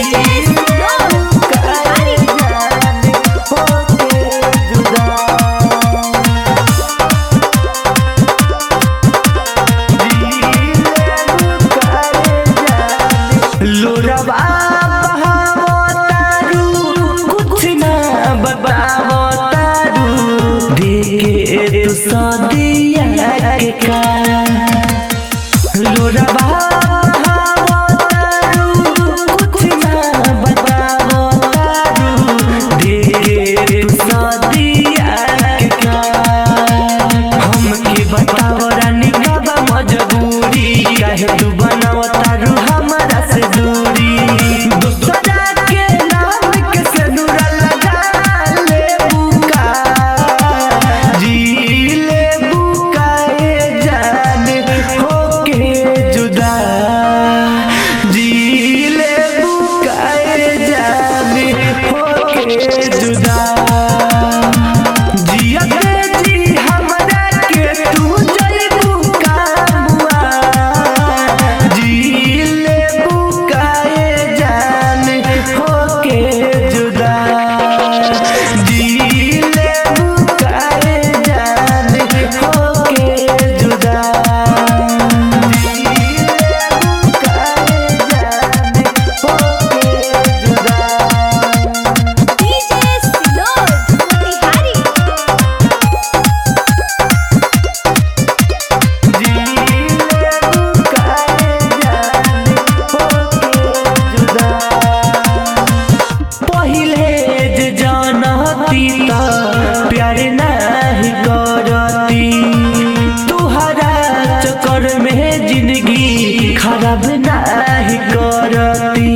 खराब नाही करती।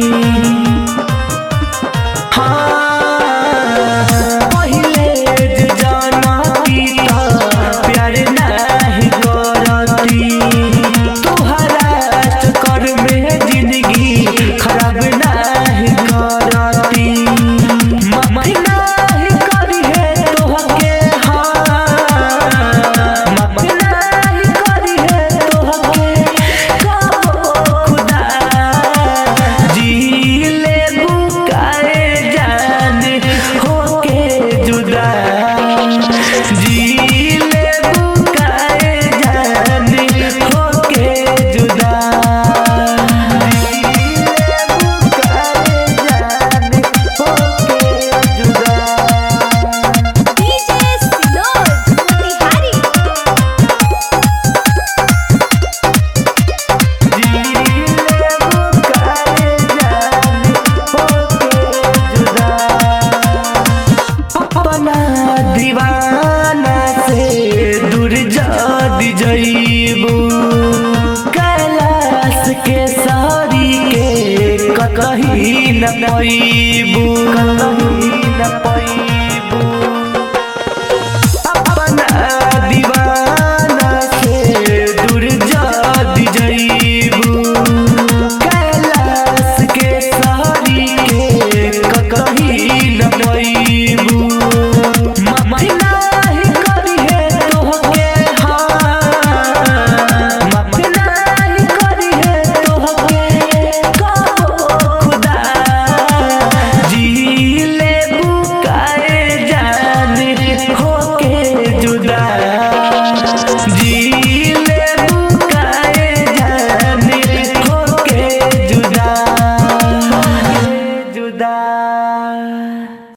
पहिले जानती प्यार नाही करती, तुहरा चक्कर में जिंदगी खराब नहीं करती। माफी नहीं करी है तोहके, माफी नहीं करी है तोहके खुदा। जी ले बुकाए जान होके जुदा, जी ले बुकाए जान होके जुदा, जी ले बुकाए जान होके जुदा। डीजे सिनोज मोतिहारी। अपना दीवाना से दूर जादी जईबू, कैलाश के सारी के कहीं न पैबू, कहीं न पैबू।